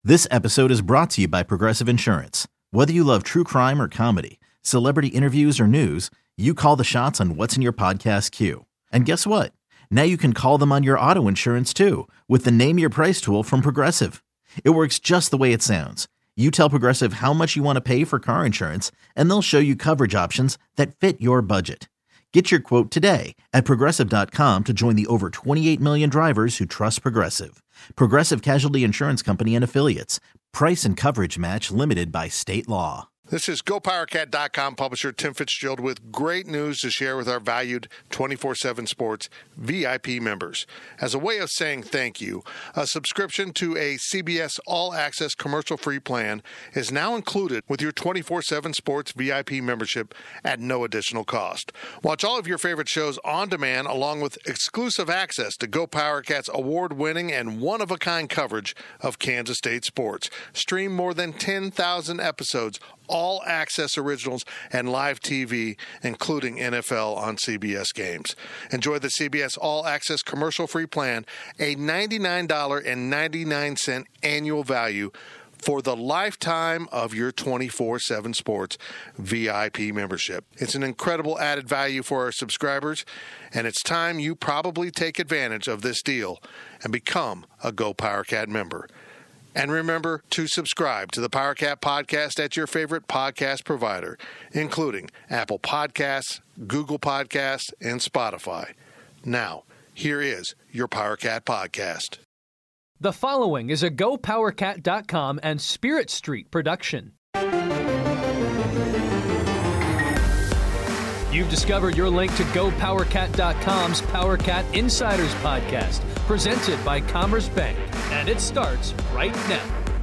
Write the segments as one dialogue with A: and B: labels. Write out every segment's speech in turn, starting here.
A: This episode is brought to you by Progressive Insurance. Whether you love true crime or comedy, celebrity interviews or news, you call the shots on what's in your podcast queue. And guess what? Now you can call them on your auto insurance too with the Name Your Price tool from Progressive. It works just the way it sounds. You tell Progressive how much you want to pay for car insurance, and they'll show you coverage options that fit your budget. Get your quote today at Progressive.com to join the over 28 million drivers who trust Progressive. Progressive Casualty Insurance Company and Affiliates. Price and coverage match limited by state law.
B: This is GoPowerCat.com publisher Tim Fitzgerald with great news to share with our valued 24/7 Sports VIP members. As a way of saying thank you, a subscription to a CBS All-Access commercial-free plan is now included with your 24/7 Sports VIP membership at no additional cost. Watch all of your favorite shows on demand along with exclusive access to GoPowerCat's award-winning and one-of-a-kind coverage of Kansas State sports. Stream more than 10,000 episodes, all access originals, and live TV, including NFL on CBS games. Enjoy the CBS All Access commercial-free plan, a $99.99 annual value for the lifetime of your 24/7 Sports VIP membership. It's an incredible added value for our subscribers, and it's time you probably take advantage of this deal and become a GoPowerCat member. And remember to subscribe to the PowerCat podcast at your favorite podcast provider, including Apple Podcasts, Google Podcasts, and Spotify. Now, here is your PowerCat podcast.
C: The following is a GoPowerCat.com and Spirit Street production. You've discovered your link to GoPowerCat.com's PowerCat Insiders podcast, presented by Commerce Bank, and it starts right now.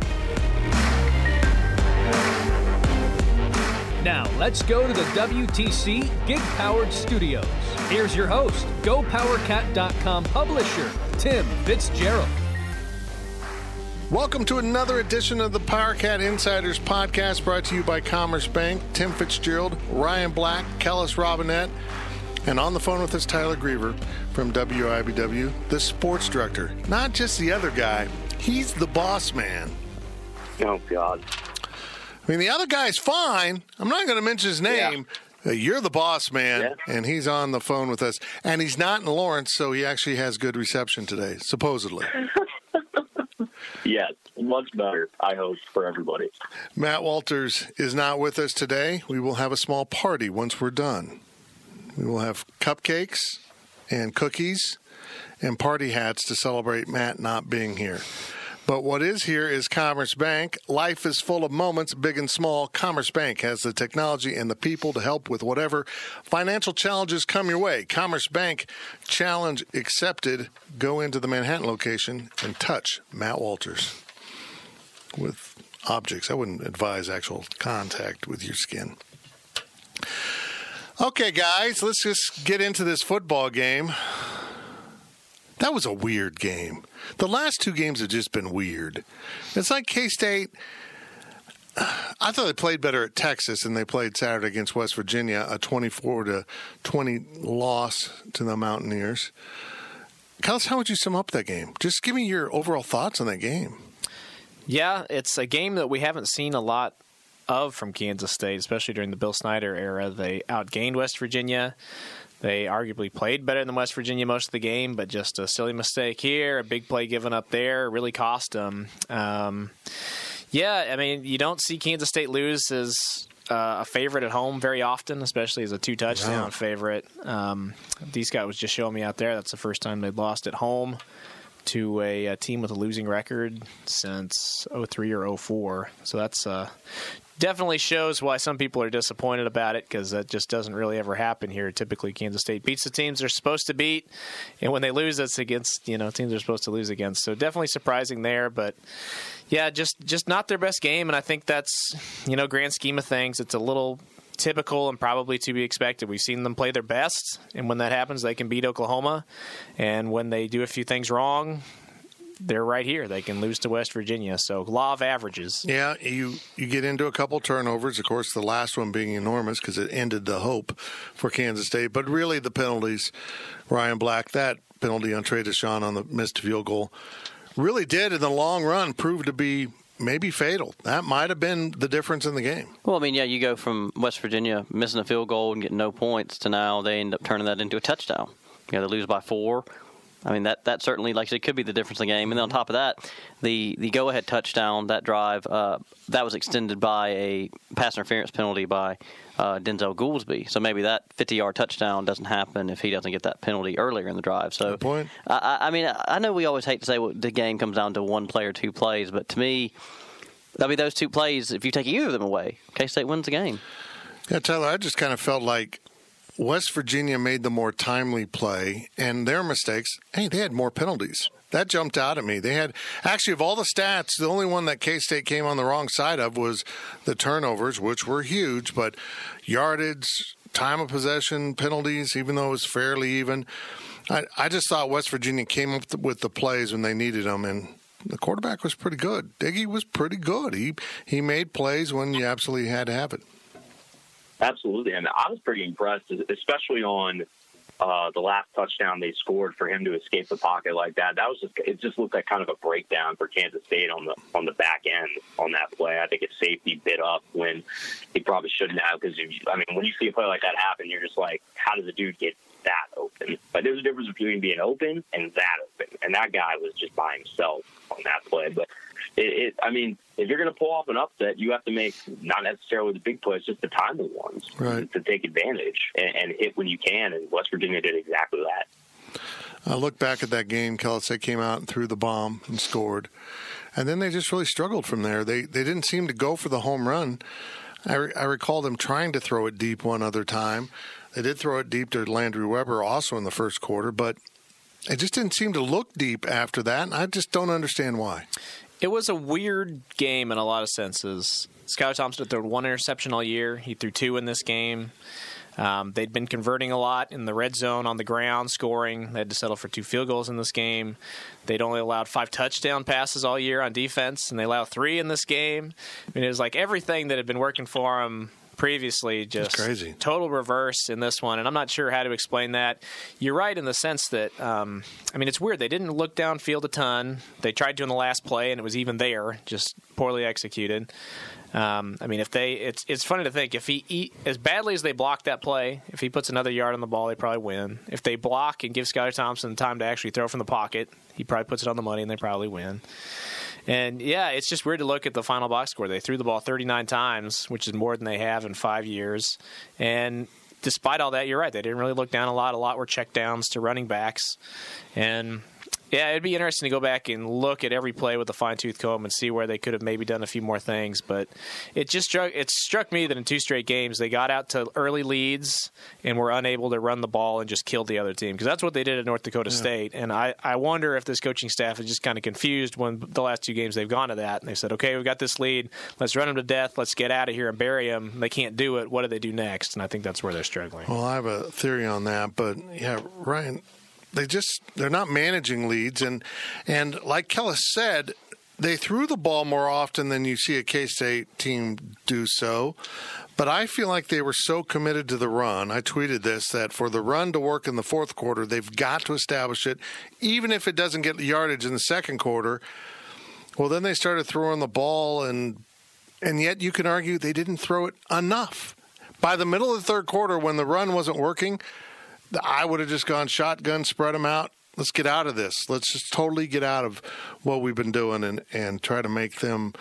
C: Now, let's go to the WTC Gig-Powered Studios. Here's your host, GoPowerCat.com publisher, Tim Fitzgerald.
B: Welcome to another edition of the PowerCat Insiders podcast, brought to you by Commerce Bank. Tim Fitzgerald, Ryan Black, Kellis Robinette, and on the phone with us, Tyler Griever from WIBW, the sports director. Not just the other guy, he's the boss man.
D: Oh, God.
B: I mean, the other guy's fine. I'm not going to mention his name. Yeah. You're the boss man, and he's on the phone with us. And he's not in Lawrence, so he actually has good reception today, supposedly.
D: Yes, much better, I hope, for everybody.
B: Matt Walters is not with us today. We will have a small party once we're done. We will have cupcakes and cookies and party hats to celebrate Matt not being here. But what is here is Commerce Bank. Life is full of moments, big and small. Commerce Bank has the technology and the people to help with whatever financial challenges come your way. Commerce Bank, challenge accepted. Go into the Manhattan location and touch Matt Walters with objects. I wouldn't advise actual contact with your skin. Okay, guys, let's just get into this football game. That was a weird game. The last two games have just been weird. It's like K-State. I thought they played better at Texas than they played Saturday against West Virginia, a 24-20 loss to the Mountaineers. Kellis, how would you sum up that game? Just give me your overall thoughts on that game.
E: Yeah, it's a game that we haven't seen a lot of from Kansas State, especially during the Bill Snyder era. They outgained West Virginia. They arguably played better than West Virginia most of the game, but just a silly mistake here, a big play given up there, really cost them. You don't see Kansas State lose as a favorite at home very often, especially as a two-touchdown favorite. D-Scott was just showing me out there. That's the first time they'd lost at home to a team with a losing record since 03 or 04. So that's definitely shows why some people are disappointed about it, because that just doesn't really ever happen here. Typically, Kansas State beats the teams they're supposed to beat, and when they lose, it's against teams they're supposed to lose against. So definitely surprising there, but yeah, just not their best game, and I think that's grand scheme of things, it's a little typical and probably to be expected. We've seen them play their best, and when that happens, they can beat Oklahoma, and when they do a few things wrong, they're right here. They can lose to West Virginia. So law of averages.
B: Yeah, you get into a couple turnovers. Of course, the last one being enormous because it ended the hope for Kansas State. But really the penalties, Ryan Black, that penalty on Trey Deshawn on the missed field goal really did in the long run prove to be maybe fatal. That might have been the difference in the game.
F: Well, I mean, yeah, you go from West Virginia missing a field goal and getting no points to now they end up turning that into a touchdown. They lose by 4. I mean, that certainly, like I said, could be the difference in the game. And then on top of that, the go-ahead touchdown, that drive, that was extended by a pass interference penalty by Denzel Goolsby. So maybe that 50-yard touchdown doesn't happen if he doesn't get that penalty earlier in the drive. So,
B: good point.
F: I mean, I know we always hate to say the game comes down to one play or 2 plays, but to me, I mean, those 2 plays, if you take either of them away, K-State wins the game.
B: Yeah, Tyler, I just kind of felt like West Virginia made the more timely play, and their mistakes, hey, they had more penalties. That jumped out at me. They had, actually, of all the stats, the only one that K-State came on the wrong side of was the turnovers, which were huge, but yardage, time of possession, penalties, even though it was fairly even. I just thought West Virginia came up with the plays when they needed them, and the quarterback was pretty good. Diggy was pretty good. He made plays when you absolutely had to have it.
D: Absolutely, and I was pretty impressed, especially on the last touchdown they scored for him to escape the pocket like that. It just looked like kind of a breakdown for Kansas State on the back end on that play. I think his safety bit up when he probably shouldn't have, because when you see a play like that happen, you're just like, how does a dude get that open? But there's a difference between being open and that open, and that guy was just by himself on that play. But if you're going to pull off an upset, you have to make not necessarily the big plays, just the timely ones,
B: right,
D: to take advantage and hit when you can. And West Virginia did exactly that.
B: I look back at that game. Kansas State came out and threw the bomb and scored, and then they just really struggled from there. They didn't seem to go for the home run. I recall them trying to throw it deep one other time. They did throw it deep to Landry Weber also in the first quarter, but it just didn't seem to look deep after that, and I just don't understand why.
E: It was a weird game in a lot of senses. Skylar Thompson threw 1 interception all year. He threw 2 in this game. They'd been converting a lot in the red zone on the ground, scoring. They had to settle for 2 field goals in this game. They'd only allowed 5 touchdown passes all year on defense, and they allowed 3 in this game. I mean, it was like everything that had been working for them previously, just
B: crazy.
E: Total reverse in this one, and I'm not sure how to explain that. You're right in the sense that, it's weird. They didn't look downfield a ton. They tried to in the last play, and it was even there, just poorly executed. It's funny to think, if as badly as they block that play, if he puts another yard on the ball, they probably win. If they block and give Skylar Thompson time to actually throw from the pocket, he probably puts it on the money, and they probably win. And, yeah, it's just weird to look at the final box score. They threw the ball 39 times, which is more than they have in 5 years. And despite all that, you're right. They didn't really look down a lot. A lot were checkdowns to running backs. And, yeah, it'd be interesting to go back and look at every play with a fine-tooth comb and see where they could have maybe done a few more things. But it struck me that in 2 straight games they got out to early leads and were unable to run the ball and just killed the other team, because that's what they did at North Dakota State. And I wonder if this coaching staff is just kind of confused when the last 2 games they've gone to that. And they said, okay, we've got this lead. Let's run them to death. Let's get out of here and bury them. They can't do it. What do they do next? And I think that's where they're struggling.
B: Well, I have a theory on that. But, yeah, Ryan, they're not managing leads, and like Kellis said, they threw the ball more often than you see a K-State team do so. But I feel like they were so committed to the run. I tweeted this, that for the run to work in the fourth quarter, they've got to establish it, even if it doesn't get yardage in the second quarter. Well, then they started throwing the ball, and yet you can argue they didn't throw it enough. By the middle of the third quarter, when the run wasn't working, I would have just gone shotgun, spread them out. Let's get out of this. Let's just totally get out of what we've been doing and try to make them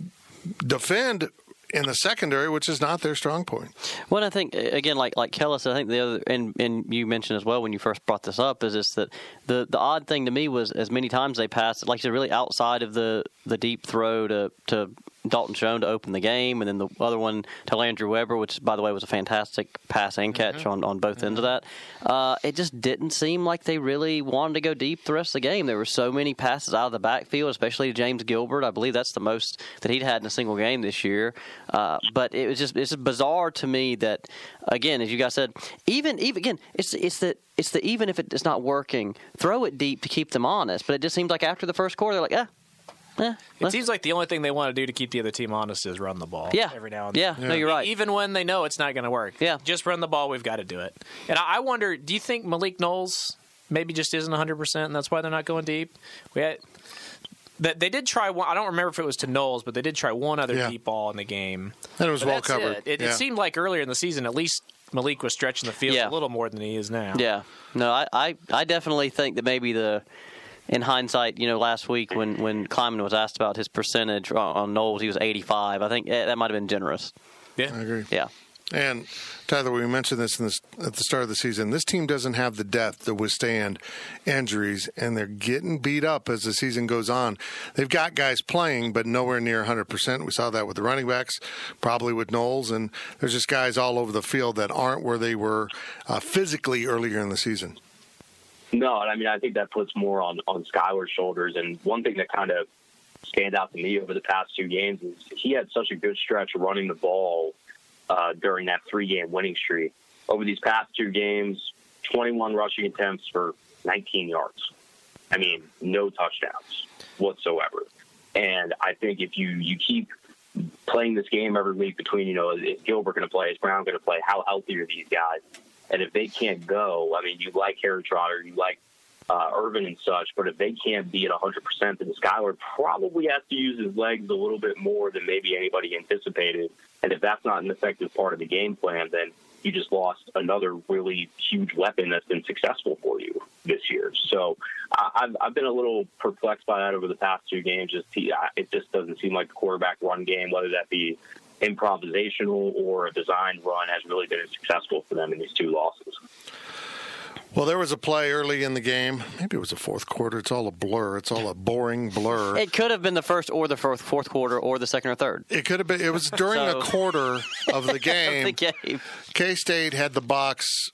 B: defend in the secondary, which is not their strong point.
F: Well, I think, again, like Kellis, I think the other, and you mentioned as well when you first brought this up, is just that the odd thing to me was as many times they passed, like you said, really outside of the deep throw to Dalton Schoen to open the game, and then the other one to Landry Weber, which, by the way, was a fantastic pass and catch on both ends of that. It just didn't seem like they really wanted to go deep the rest of the game. There were so many passes out of the backfield, especially to James Gilbert. I believe that's the most that he'd had in a single game this year. But it's just bizarre to me that, again, as you guys said, even again, it's the even if it's not working, throw it deep to keep them honest. But it just seems like after the first quarter, they're like,
E: it seems like the only thing they want to do to keep the other team honest is run the ball.
F: Yeah.
E: Every now and then.
F: Yeah, no, you're right.
E: Even when they know it's not going to work.
F: Yeah.
E: Just run the ball. We've got to do it. And I wonder, do you think Malik Knowles maybe just isn't 100% and that's why they're not going deep? They did try one. I don't remember if it was to Knowles, but they did try one other deep ball in the game.
B: And it was well covered.
E: It seemed like earlier in the season, at least Malik was stretching the field a little more than he is now.
F: Yeah. No, I definitely think that maybe in hindsight, last week when Kleiman was asked about his percentage on Knowles, he was 85. I think that might have been generous.
E: Yeah,
B: I agree.
F: Yeah.
B: And, Tyler, we mentioned this at the start of the season. This team doesn't have the depth to withstand injuries, and they're getting beat up as the season goes on. They've got guys playing, but nowhere near 100%. We saw that with the running backs, probably with Knowles, and there's just guys all over the field that aren't where they were physically earlier in the season.
D: No, and I mean, I think that puts more on Skyler's shoulders. And one thing that kind of stands out to me over the past 2 games is he had such a good stretch running the ball during that 3-game winning streak. Over these past 2 games, 21 rushing attempts for 19 yards. I mean, no touchdowns whatsoever. And I think if you keep playing this game every week between, is Gilbert going to play, is Brown going to play, how healthy are these guys? And if they can't go, I mean, you like Harry Trotter, you like Irvin and such, but if they can't be at 100%, then Skyler probably has to use his legs a little bit more than maybe anybody anticipated. And if that's not an effective part of the game plan, then you just lost another really huge weapon that's been successful for you this year. So I've been a little perplexed by that over the past 2 games. It just doesn't seem like the quarterback run game, whether that be improvisational or a designed run, has really been successful for them in these 2 losses.
B: Well, there was a play early in the game. Maybe it was the fourth quarter. It's all a blur. It's all a boring blur.
F: It could have been the first or the fourth quarter or the second or third.
B: It could have been. It was during a quarter of the game. K-State had the box.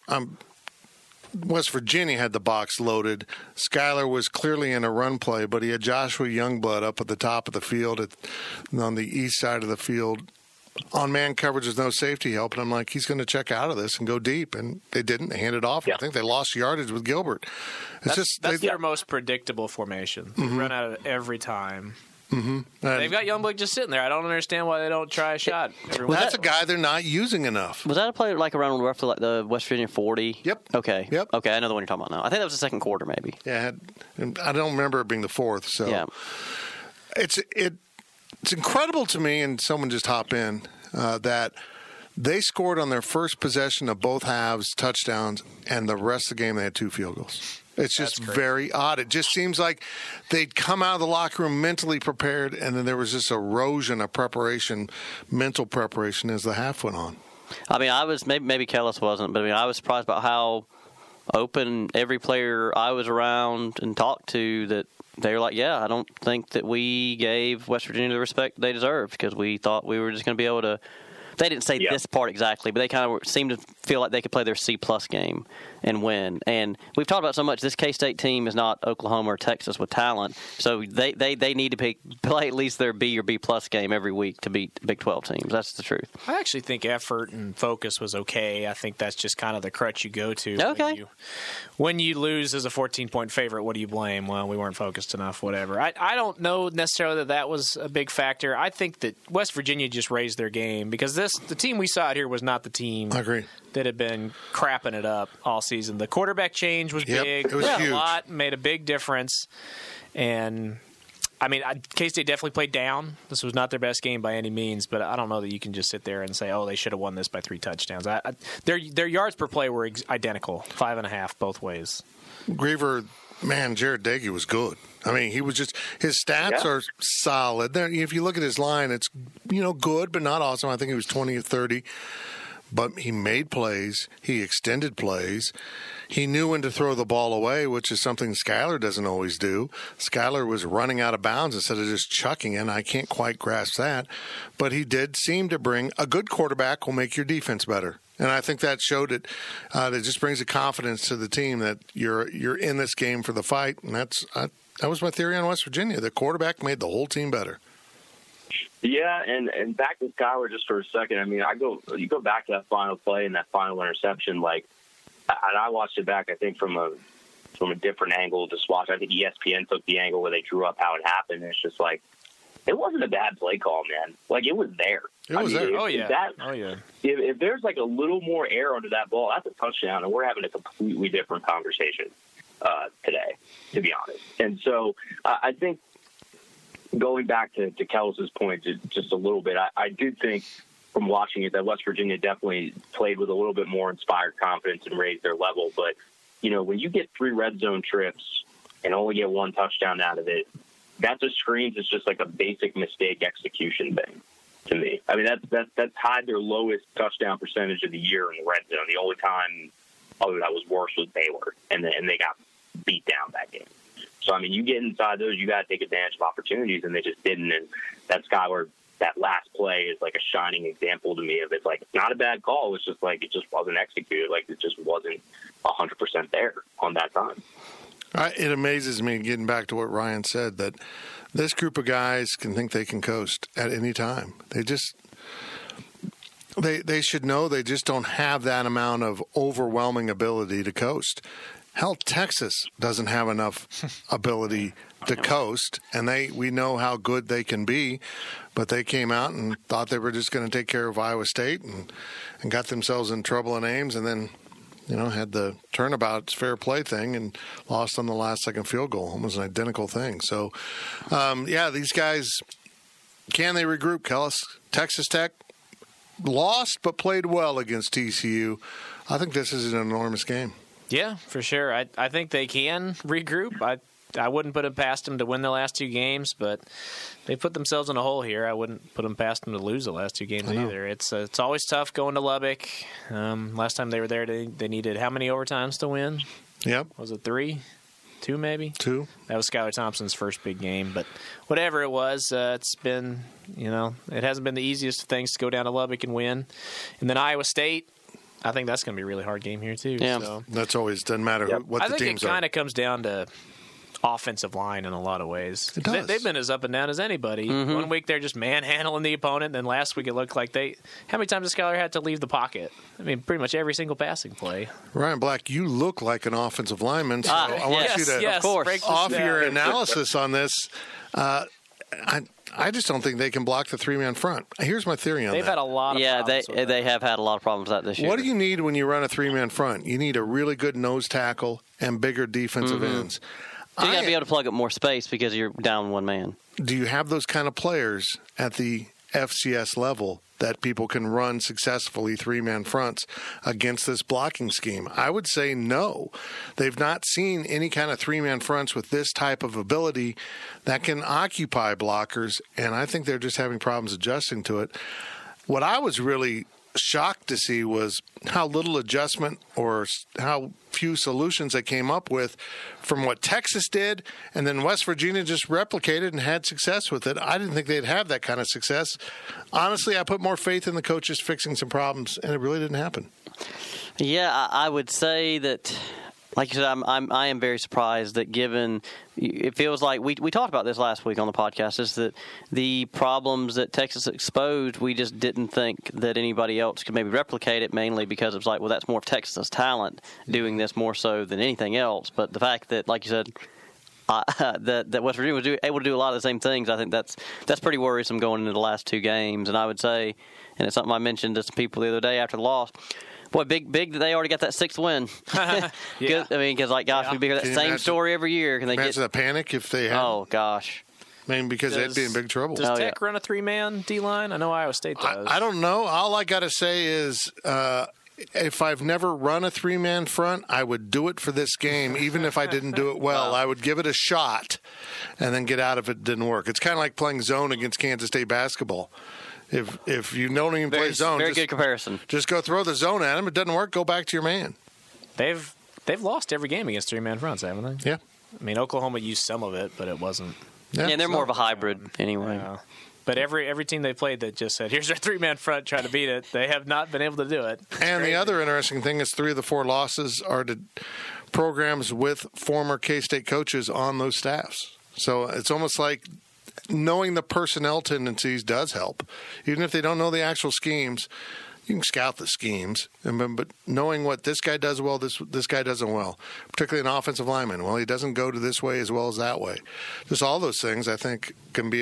B: West Virginia had the box loaded. Skyler was clearly in a run play, but he had Joshua Youngblood up at the top of the field on the east side of the field. On man coverage, there's no safety help, and I'm like, he's going to check out of this and go deep, and they didn't. They handed off. Yeah. I think they lost yardage with Gilbert.
E: That's their most predictable formation. They run out of it every time. Mm-hmm. They've got Youngblood just sitting there. I don't understand why they don't try a shot.
B: That's a guy they're not using enough.
F: Was that a play like around roughly like the West Virginia 40?
B: Yep.
F: Okay.
B: Yep.
F: Okay, I know the one you're talking about now. I think that was the second quarter, maybe.
B: Yeah, I don't remember it being the fourth. So yeah. It's incredible to me, and someone just hop in, that they scored on their first possession of both halves touchdowns, and the rest of the game they had 2 field goals. It's just very odd. It just seems like they'd come out of the locker room mentally prepared, and then there was this erosion of preparation, mental preparation as the half went on.
F: I mean, I was maybe Kellis wasn't, but I mean, I was surprised about how open every player I was around and talked to that. They were like, I don't think that we gave West Virginia the respect they deserved because we thought we were just going to be able to. They didn't say this part exactly, but they kind of seemed to feel like they could play their C-plus game and win. And we've talked about so much, this K-State team is not Oklahoma or Texas with talent, so they need to play at least their B or B-plus game every week to beat Big 12 teams. That's the truth.
E: I actually think effort and focus was okay. I think that's just kind of the crutch you go to.
F: Okay.
E: When you lose as a 14-point favorite, what do you blame? Well, we weren't focused enough, whatever. I don't know necessarily that was a big factor. I think that West Virginia just raised their game because the team we saw out here was not the team that had been crapping it up all season. The quarterback change was big.
B: It was huge.
E: A lot, made a big difference. And, I mean, K-State definitely played down. This was not their best game by any means, but I don't know that you can just sit there and say, they should have won this by 3 touchdowns. Their yards per play were identical, 5.5 both ways.
B: Griever, man, Jared Dagey was good. I mean, he was just – his stats are solid. If you look at his line, it's, good but not awesome. I think he was 20 or 30. But he made plays. He extended plays. He knew when to throw the ball away, which is something Skyler doesn't always do. Skyler was running out of bounds instead of just chucking in. I can't quite grasp that. But he did seem to bring – a good quarterback will make your defense better. And I think that showed it. It just brings a confidence to the team that you're in this game for the fight. And that was my theory on West Virginia. The quarterback made the whole team better.
D: Yeah, and back to Skyler just for a second. I mean, you go back to that final play and that final interception. Like, and I watched it back. I think from a different angle to watch. I think ESPN took the angle where they drew up how it happened. And it's just like it wasn't a bad play call, man. Like it was there.
B: It was there.
D: If there's like a little more air under that ball, that's a touchdown, and we're having a completely different conversation today, to be honest. And so I think going back to Kellis's point just a little bit, I do think from watching it that West Virginia definitely played with a little bit more inspired confidence and raised their level. But, when you get 3 red zone trips and only get 1 touchdown out of it, that just screams it's just like a basic mistake execution thing to me. I mean, that's tied their lowest touchdown percentage of the year in the red zone. The only time that was worse was Baylor, and they got beat down that game. So, I mean, you get inside those, you got to take advantage of opportunities, and they just didn't. And that Skylar, that last play is like a shining example to me of it's like, it's not a bad call. It's just like it just wasn't executed. Like it just wasn't 100% there on that time.
B: It amazes me, getting back to what Ryan said, that this group of guys can think they can coast at any time. They should know they just don't have that amount of overwhelming ability to coast. Hell, Texas doesn't have enough ability to coast, and we know how good they can be, but they came out and thought they were just going to take care of Iowa State and got themselves in trouble in Ames, and then had the turnabout fair play thing and lost on the last second field goal. It was an identical thing. So, these guys, can they regroup, Kellis? Texas Tech lost but played well against TCU. I think this is an enormous game.
E: Yeah, for sure. I think they can regroup. I wouldn't put it past them to win the last 2 games, but they put themselves in a hole here. I wouldn't put them past them to lose the last 2 games either. It's always tough going to Lubbock. Last time they were there, they needed how many overtimes to win?
B: Yep.
E: Was it 3? 2 maybe?
B: 2.
E: That was Skylar Thompson's first big game. But whatever it was, it's been, it hasn't been the easiest of things to go down to Lubbock and win. And then Iowa State, I think that's going to be a really hard game here too.
F: Yeah.
E: So.
B: That's always, doesn't matter what the teams are.
E: I think it kind of comes down to offensive line in a lot of ways.
B: It does.
E: They've been as up and down as anybody.
F: Mm-hmm.
E: 1 week they're just manhandling the opponent, then last week it looked like how many times has Skylar had to leave the pocket? I mean, pretty much every single passing play.
B: Ryan Black, you look like an offensive lineman, so I want you to
F: of course.
B: off your analysis on this. I just don't think they can block the 3-man front. Here's my theory on
E: They've
B: that.
E: had a lot of problems with
F: they have had a lot of problems with that this year.
B: What do you need when you run a 3-man front? You need a really good nose tackle and bigger defensive ends.
F: So you got to be able to plug up more space because you're down 1 man.
B: Do you have those kind of players at the FCS level that people can run successfully 3-man fronts against this blocking scheme? I would say no. They've not seen any kind of 3-man fronts with this type of ability that can occupy blockers, and I think they're just having problems adjusting to it. What I was really shocked to see was how little adjustment or how few solutions they came up with from what Texas did, and then West Virginia just replicated and had success with it. I didn't think they'd have that kind of success. Honestly, I put more faith in the coaches fixing some problems, and it really didn't happen.
F: Yeah, I would say that, like you said, I am very surprised that given it feels like we talked about this last week on the podcast, is that the problems that Texas exposed, we just didn't think that anybody else could maybe replicate it, mainly because it was like, well, that's more of Texas's talent doing this more so than anything else. But the fact that, like you said, that West Virginia was able to do a lot of the same things, I think that's pretty worrisome going into the last 2 games. And I would say, and it's something I mentioned to some people the other day after the loss, boy, big that they already got that 6th win.
E: Yeah.
F: I mean, because, like, gosh, we hear that same story every year. Can they
B: imagine the panic if they had?
F: Oh, gosh.
B: I mean, because they'd be in big trouble.
E: Does Tech run a 3-man D-line? I know Iowa State does.
B: I don't know. All I got to say is if I've never run a 3-man front, I would do it for this game, even if I didn't do it well. I would give it a shot and then get out if it didn't work. It's kind of like playing zone against Kansas State basketball. If you don't even play zone,
F: very good comparison. Just
B: go throw the zone at him. It doesn't work, go back to your man.
E: They've lost every game against 3-man fronts, haven't they?
B: Yeah.
E: I mean, Oklahoma used some of it, but it wasn't.
F: Yeah, they're more of a hybrid anyway.
E: But every team they played that just said, here's our 3-man front, try to beat it, they have not been able to do it.
B: And the other interesting thing is 3 of the 4 losses are to programs with former K-State coaches on those staffs. So it's almost like knowing the personnel tendencies does help. Even if they don't know the actual schemes, you can scout the schemes. But knowing what this guy does well, this guy doesn't well, particularly an offensive lineman. Well, he doesn't go to this way as well as that way. Just all those things, I think, can be a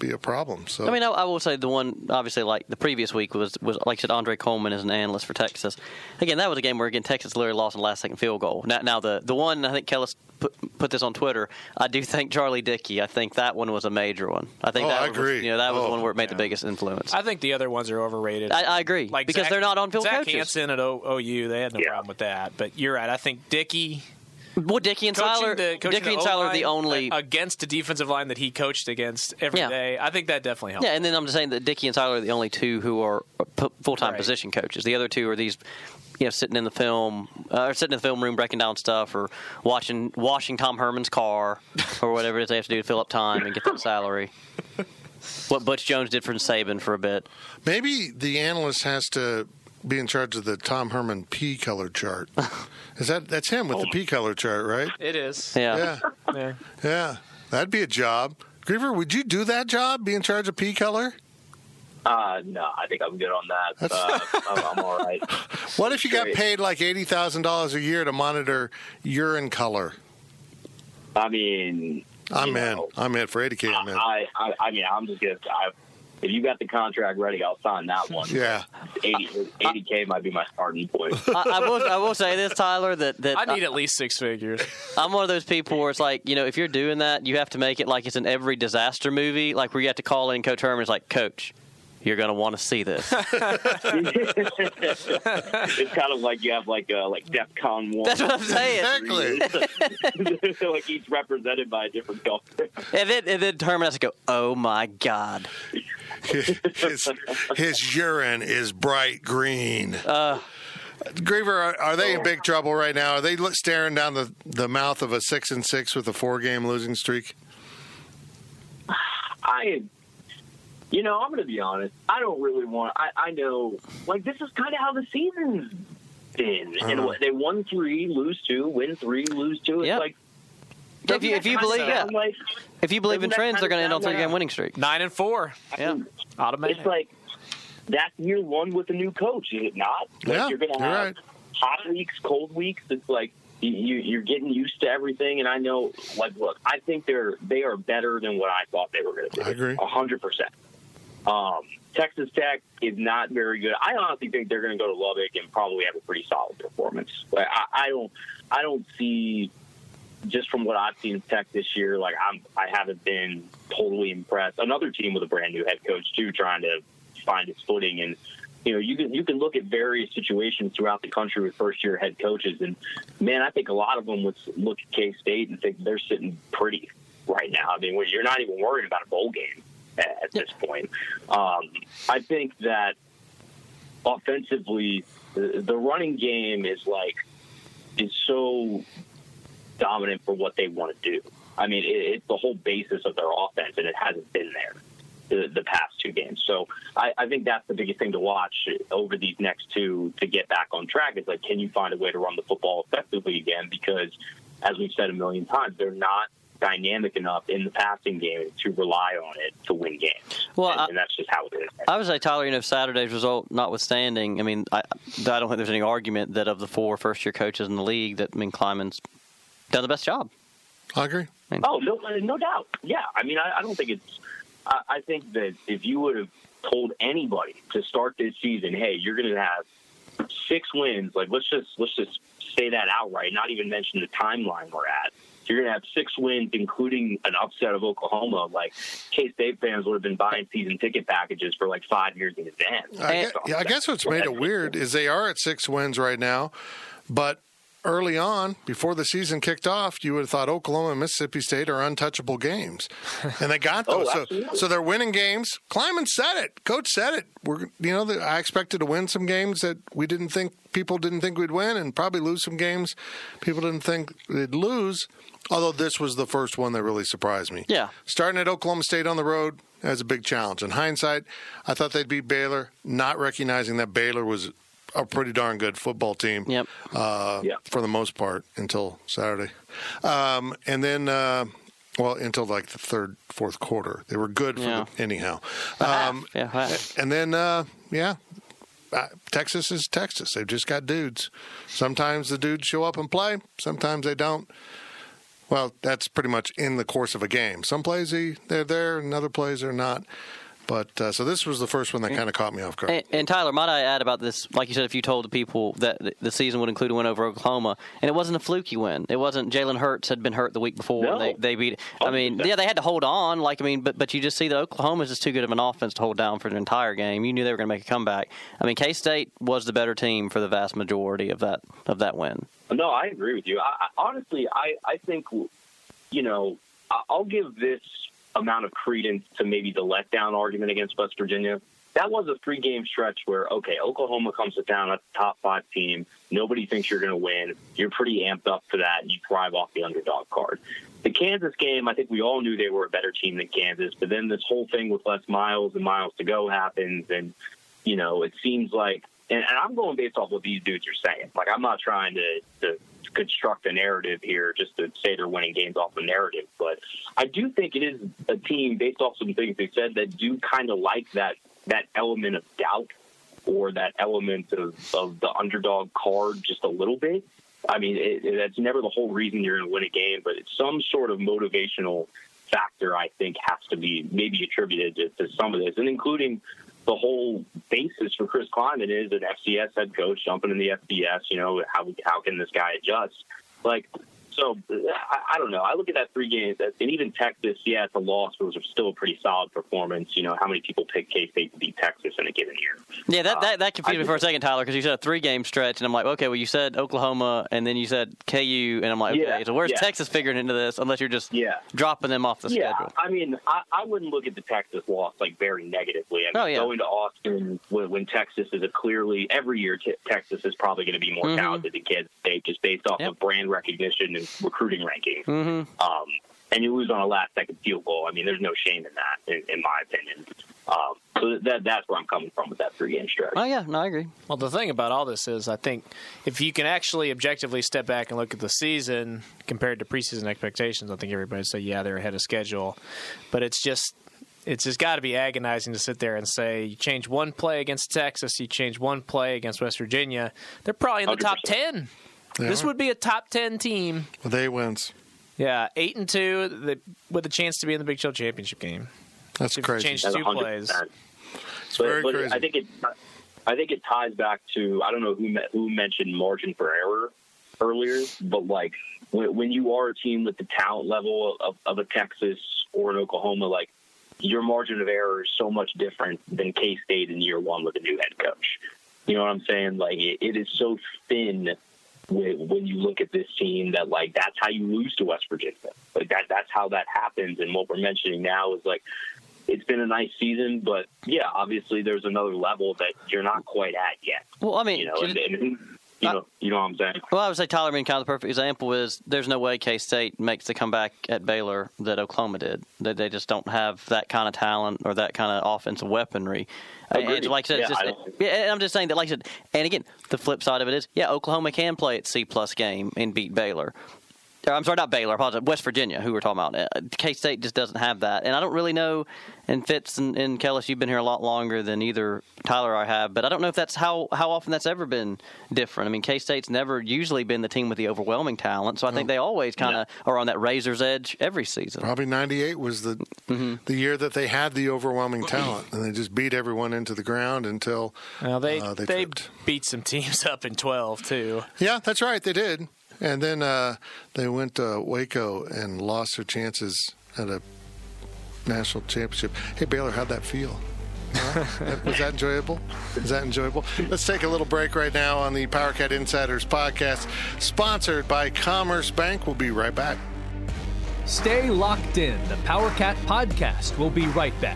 B: be a problem. So
F: I mean, I will say the one, obviously, like the previous week was like I said, Andre Coleman is an analyst for Texas. Again, that was a game where, again, Texas literally lost in the last-second field goal. Now the one, I think Kellis put this on Twitter, I do think Charlie Dickey. I think that one was a major one. I think
B: I agree.
F: That was the one where it made the biggest influence.
E: I think the other ones are overrated.
F: I agree,
E: like
F: because they're not on-field
E: Zach
F: coaches.
E: Hansen at OU, they had no problem with that. But you're right. I think Dickey...
F: Well, Dickey and Siler are the only
E: against a defensive line that he coached against every day. I think that definitely helps.
F: Yeah, and then I'm just saying that Dickey and Siler are the only two who are full-time position coaches. The other two are these, sitting in the film room breaking down stuff, or washing Tom Herman's car, or whatever it is they have to do to fill up time and get that salary. What Butch Jones did for Saban for a bit.
B: Maybe the analyst has to be in charge of the Tom Herman P color chart. That's him with the P color chart, right?
E: It is.
F: Yeah.
B: Yeah. That'd be a job. Griever, would you do that job? Be in charge of P color?
D: No, I think I'm good on that. I'm all right.
B: What if you got paid like $80,000 a year to monitor urine color?
D: I mean,
B: I'm in for $80K. I'm in.
D: I mean, I'm just gonna. If you got the contract ready, I'll sign that one.
B: Yeah.
D: 80K might be my starting point.
F: I will say this, Tyler, that
E: I need at least six figures.
F: I'm one of those people where it's like, if you're doing that, you have to make it like it's in every disaster movie, like where you have to call in Coach Herman. It's like, Coach, you're going to want to see this.
D: It's kind of like you have like DEFCON 1.
F: That's what I'm saying.
B: Exactly.
D: Like each represented by a different color.
F: And then Herman has to go, oh, my God.
B: His urine is bright green. Griever, are they in big trouble right now? Are they staring down the mouth of a 6-6 with a 4-game losing streak?
D: I'm going to be honest. I don't really want. I know, like, this is kind of how the season's been. And they won 3, lose 2, win 3, lose 2. It's like.
F: If you believe in trends, they're going to end on 3-game winning streak.
E: 9-4.
F: Yeah,
E: automatic.
D: It's like that's year one with a new coach, is it not? Like you're going to have hot weeks, cold weeks. It's like you're getting used to everything. And I know, like, look, I think they are better than what I thought they were going to do.
B: I agree,
D: 100%. Texas Tech is not very good. I honestly think they're going to go to Lubbock and probably have a pretty solid performance. Like, I don't see. Just from what I've seen of Tech this year, like I haven't been totally impressed. Another team with a brand new head coach too, trying to find its footing. And you can look at various situations throughout the country with first year head coaches, and man, I think a lot of them would look at K-State and think they're sitting pretty right now. I mean, you're not even worried about a bowl game at this point. I think that offensively, the running game is so dominant for what they want to do. I mean, it's the whole basis of their offense, and it hasn't been there the past 2 games. So I think that's the biggest thing to watch over these next 2 to get back on track. Is like, can you find a way to run the football effectively again? Because, as we've said a million times, they're not dynamic enough in the passing game to rely on it to win games. Well, and that's just how it is.
F: I would say, Tyler, Saturday's result notwithstanding, I mean, I don't think there's any argument that of the 4 first-year coaches in the league, that Kleiman's done the best job.
B: I agree.
D: No doubt. Yeah. I mean, I don't think it's – I think that if you would have told anybody to start this season, hey, you're going to have 6 wins, like let's just say that outright, not even mention the timeline we're at. You're going to have 6 wins, including an upset of Oklahoma. Like, K-State fans would have been buying season ticket packages for like 5 years in advance.
B: I guess what's made it weird is they are at 6 wins right now, but early on, before the season kicked off, you would have thought Oklahoma and Mississippi State are untouchable games, and they got those. So they're winning games. Kleiman said it. Coach said it. I expected to win some games that people didn't think we'd win, and probably lose some games people didn't think they'd lose. Although this was the first one that really surprised me.
F: Yeah,
B: starting at Oklahoma State on the road as a big challenge. In hindsight, I thought they'd beat Baylor, not recognizing that Baylor was a pretty darn good football team.
F: Yep.
B: For the most part until Saturday. And then, until like the third, fourth quarter. They were good anyhow. And then, Texas is Texas. They've just got dudes. Sometimes the dudes show up and play. Sometimes they don't. Well, that's pretty much in the course of a game. Some plays they're there, and other plays they're not. But so this was the first one that kind of caught me off guard.
F: And Tyler, might I add about this? Like you said, if you told the people that the season would include a win over Oklahoma, and it wasn't a fluky win. It wasn't. Jalen Hurts had been hurt the week before.
D: No.
F: They beat. I mean, yeah, they had to hold on. But you just see that Oklahoma's just too good of an offense to hold down for an entire game. You knew they were going to make a comeback. I mean, K-State was the better team for the vast majority of that win.
D: No, I agree with you. Honestly, I think, I'll give this amount of credence to maybe the letdown argument against West Virginia. That was a 3-game stretch where, okay, Oklahoma comes to town, that's a top 5 team. Nobody thinks you're going to win. You're pretty amped up for that, and you thrive off the underdog card. The Kansas game, I think we all knew they were a better team than Kansas, but then this whole thing with less miles and miles to go happens, and, it seems like, and I'm going based off what these dudes are saying. Like, I'm not trying to construct a narrative here just to say they're winning games off a narrative, but I do think it is a team, based off some things they said, that do kind of like that element of doubt or that element of the underdog card just a little bit. I mean, that's never the whole reason you're going to win a game, but it's some sort of motivational factor, I think, has to be maybe attributed to some of this, and including the whole basis for Chris Klieman is an FCS head coach jumping in the FBS. How can this guy adjust? So I don't know. I look at that 3 games, and even Texas, yeah, it's a loss, but it was still a pretty solid performance. How many people pick K-State to beat Texas in a given year?
F: Yeah, that confused me for a second, Tyler, because you said a 3-game stretch, and I'm like, okay, well, you said Oklahoma, and then you said KU, and I'm like, okay, so where's Texas figuring into this, unless you're just dropping them off the schedule?
D: I mean, I wouldn't look at the Texas loss very negatively. I mean, going to Austin when Texas is clearly every year Texas is probably going to be more talented than Kansas State, just based off of brand recognition and recruiting rankings. And you lose on a last-second field goal. I mean, there's no shame in that, in my opinion. So that's where I'm coming from with that 3-game stretch.
F: Oh, yeah. No, I agree.
E: Well, the thing about all this is I think if you can actually objectively step back and look at the season compared to preseason expectations, I think everybody would say, yeah, they're ahead of schedule. But it's just got to be agonizing to sit there and say you change one play against Texas, you change one play against West Virginia. They're probably in the
D: 100%.
E: top 10. This would be a top 10 team.
B: With 8 wins.
E: Yeah, 8-2 with a chance to be in the Big 12 championship game.
B: That's crazy.
E: Change 2 plays.
B: It's very crazy.
D: I think it ties back to, I don't know who mentioned margin for error earlier, but when you are a team with the talent level of a Texas or an Oklahoma, your margin of error is so much different than K-State in year 1 with a new head coach. You know what I'm saying? It is so thin when you look at this team that that's how you lose to West Virginia. That's how that happens. And what we're mentioning now is it's been a nice season, but yeah, obviously there's another level that you're not quite at yet.
F: Well, I mean,
D: you know what I'm saying?
F: Well, I would say Tyler, kind of the perfect example is there's no way K-State makes the comeback at Baylor that Oklahoma did. They just don't have that kind of talent or that kind of offensive weaponry. And like I said, I'm just saying that, like I said, and again, the flip side of it is, Oklahoma can play its C-plus game and beat Baylor. I'm sorry, not Baylor. I apologize. West Virginia, who we're talking about. K-State just doesn't have that. And I don't really know, and Fitz and Kellis, you've been here a lot longer than either Tyler or I have, but I don't know if that's how often that's ever been different. I mean, K-State's never usually been the team with the overwhelming talent, so I think they always kind of are on that razor's edge every season.
B: Probably 98 was the year that they had the overwhelming talent, and they just beat everyone into the ground until
E: they
B: tripped.
E: beat some teams up in 12, too.
B: Yeah, that's right. They did. And then they went to Waco and lost their chances at a national championship. Hey, Baylor, how'd that feel? Was that enjoyable? Is that enjoyable? Let's take a little break right now on the PowerCat Insiders podcast, sponsored by Commerce Bank. We'll be right back.
C: Stay locked in. The PowerCat podcast will be right back.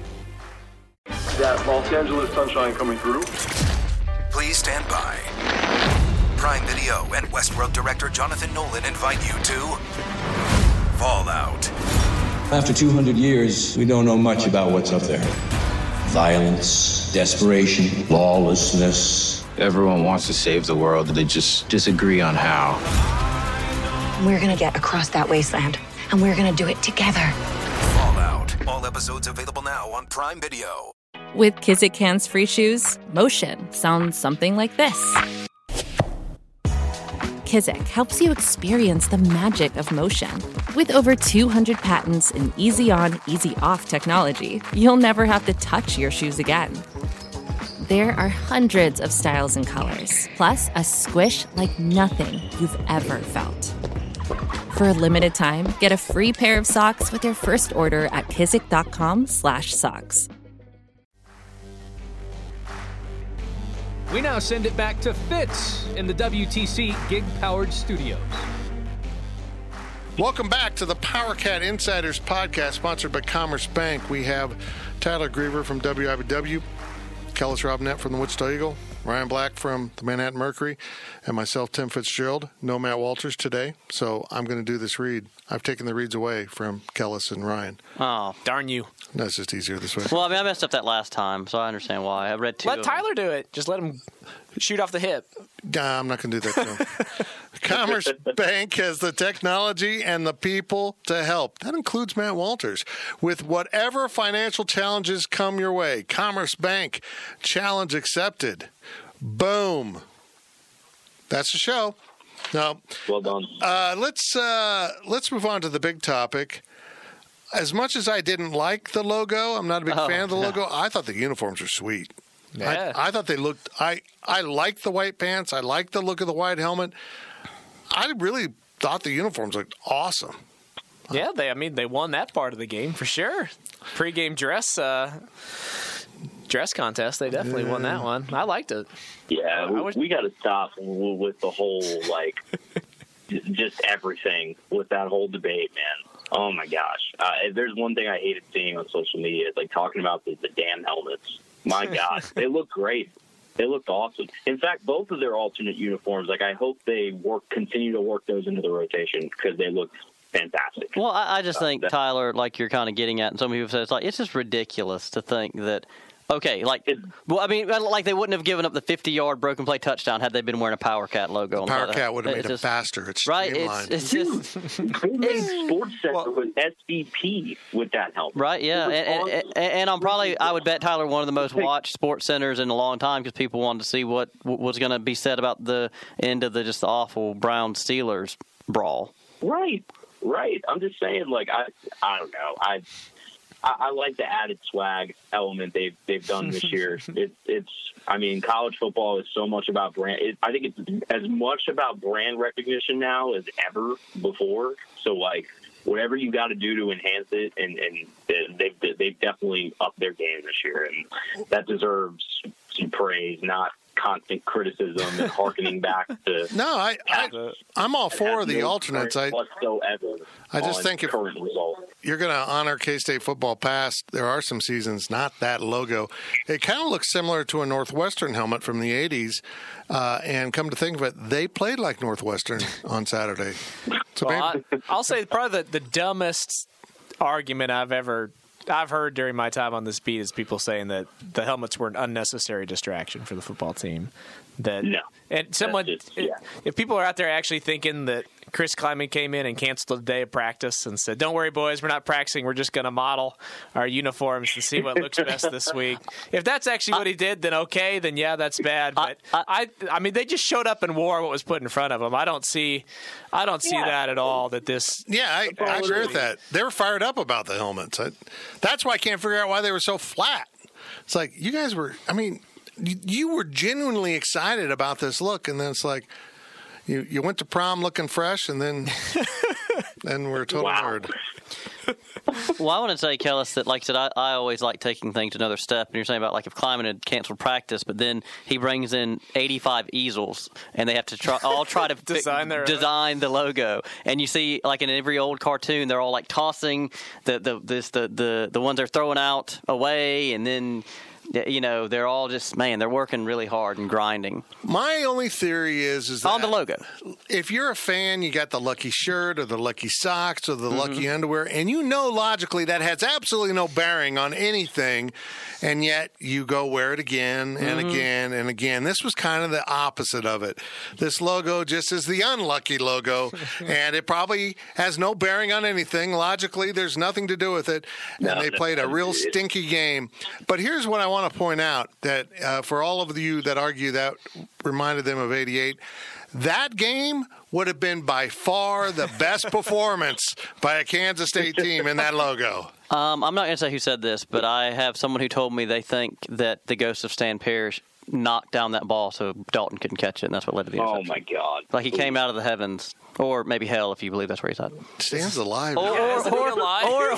G: That Los Angeles sunshine coming through.
H: Please stand by. Prime Video and Westworld director Jonathan Nolan invite you to Fallout.
I: After 200 years, we don't know much about what's up there. Violence, desperation, lawlessness.
J: Everyone wants to save the world, they just disagree on how.
K: We're gonna get across that wasteland, and we're gonna do it together.
H: Fallout. All episodes available now on Prime Video.
L: With Kizik hands-free shoes, motion sounds something like this. Kizik helps you experience the magic of motion. With over 200 patents and easy-on, easy-off technology, you'll never have to touch your shoes again. There are hundreds of styles and colors, plus a squish like nothing you've ever felt. For a limited time, get a free pair of socks with your first order at kizik.com/socks.
C: We now send it back to Fitz in the WTC gig-powered studios.
B: Welcome back to the PowerCat Insiders podcast, sponsored by Commerce Bank. We have Tyler Griever from WIBW, Kellis Robinette from the Wichita Eagle, Ryan Black from the Manhattan Mercury, and myself, Tim Fitzgerald. No Matt Walters today, so I'm going to do this read. I've taken the reads away from Kellis and Ryan.
E: Oh, darn you.
B: That's just easier this way.
F: Well, I mean, I messed up that last time, so I understand why. I read two.
E: Let Tyler do it. Just let him shoot off the hip.
B: I'm not going to do that to him. Commerce Bank has the technology and the people to help. That includes Matt Walters. With whatever financial challenges come your way, Commerce Bank, challenge accepted. Boom. That's the show. Now,
D: well done.
B: Let's move on to the big topic. As much as I didn't like the logo, I'm not a big fan of the logo. I thought the uniforms were sweet.
E: Yeah.
B: I thought they looked. I liked the white pants. I liked the look of the white helmet. I really thought the uniforms looked awesome.
E: Yeah, they won that part of the game for sure. Pre-game dress contest, they definitely won that one. I liked it.
D: Yeah, we got to stop with the whole just everything with that whole debate, man. Oh my gosh! If there's one thing I hated seeing on social media, it's like talking about the damn helmets. My God, they look great. They looked awesome. In fact, both of their alternate uniforms, I hope they continue to work those into the rotation because they look fantastic.
F: Well, I just think, Tyler, like you're kind of getting at, and some people say it's just ridiculous to think that. Okay, they wouldn't have given up the 50-yard broken play touchdown had they been wearing a PowerCat logo.
B: PowerCat would have made it faster. It's streamlined.
F: It's just
D: they made Sports Center with SVP with that helmet.
F: Right, yeah, and I would bet, Tyler, one of the most watched Sports Centers in a long time because people wanted to see what was going to be said about the end of the awful Browns-Steelers brawl.
D: Right. I'm just saying, I don't know. I like the added swag element they've done this year. College football is so much about brand. I think it's as much about brand recognition now as ever before. So, whatever you got to do to enhance it, and they've definitely upped their game this year, and that deserves some praise, not constant criticism and harkening back to.
B: No, I'm all for the alternates.
D: Whatsoever.
B: I just think if you're going to honor K-State football past, there are some seasons, not that logo. It kind of looks similar to a Northwestern helmet from the 80s, and come to think of it, they played like Northwestern on Saturday. So
E: I'll say probably the dumbest argument I've heard during my time on this beat is people saying that the helmets were an unnecessary distraction for the football team. If people are out there actually thinking that Chris Klieman came in and canceled a day of practice and said, "Don't worry, boys, we're not practicing. We're just going to model our uniforms to see what looks best this week." If that's actually what he did, then okay, then yeah, that's bad. But they just showed up and wore what was put in front of them. I don't see that at all. I
B: agree with that. They were fired up about the helmets. That's why I can't figure out why they were so flat. It's like you guys were. You were genuinely excited about this look, and then it's like you went to prom looking fresh, and then we're totally nerd.
F: Well, I want to say, Kellis, that like I said, I always like taking things another step. And you're saying about if Klieman had canceled practice, but then he brings in 85 easels, and they have to try to design the logo. And you see, in every old cartoon, they're all tossing the ones they're throwing out away, and then. They're all just, they're working really hard and grinding.
B: My only theory is that
F: on the logo.
B: If you're a fan, you got the lucky shirt or the lucky socks or the lucky underwear, and logically that has absolutely no bearing on anything, and yet you go wear it again and again and again. This was kind of the opposite of it. This logo just is the unlucky logo, and it probably has no bearing on anything. Logically, there's nothing to do with it, and they played a real stinky game. But here's what I want want to point out that for all of you that argue that reminded them of 88, that game would have been by far the best performance by a Kansas State team in that logo.
F: I'm not going to say who said this, but I have someone who told me they think that the ghost of Stan Parrish knocked down that ball so Dalton couldn't catch it, and that's what led to the interception.
D: Oh, my God.
F: Like he came out of the heavens, or maybe hell, if you believe that's where he's at.
B: Stan's alive.
F: Or